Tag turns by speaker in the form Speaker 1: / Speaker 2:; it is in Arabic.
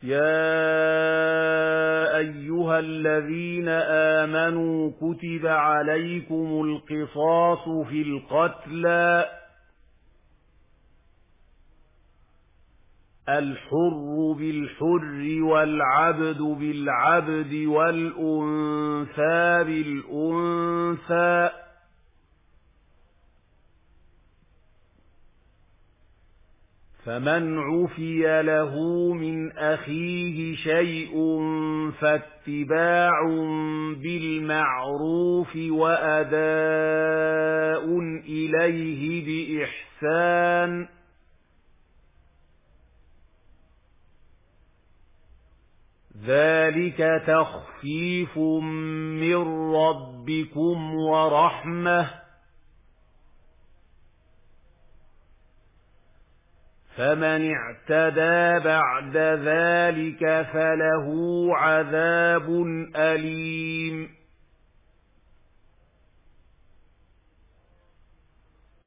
Speaker 1: يَا أَيُّهَا الَّذِينَ آمَنُوا كُتِبَ عَلَيْكُمُ الْقِصَاصُ فِي الْقَتْلَى الْحُرُّ بِالْحُرِّ وَالْعَبْدُ بِالْعَبْدِ وَالْأُنثَىٰ بِالْأُنثَىٰ فَمَنْ عُفِيَ لَهُ مِنْ أَخِيهِ شَيْءٌ فَاتِّبَاعٌ بِالْمَعْرُوفِ وَأَدَاءٌ إِلَيْهِ بِإِحْسَانٍ ذَلِكَ تَخْفِيفٌ مِّن رَّبِّكُمْ وَرَحْمَةٌ فَمَنِ اعْتَدَىٰ بَعْدَ ذَٰلِكَ فَلَهُ عَذَابٌ أَلِيمٌ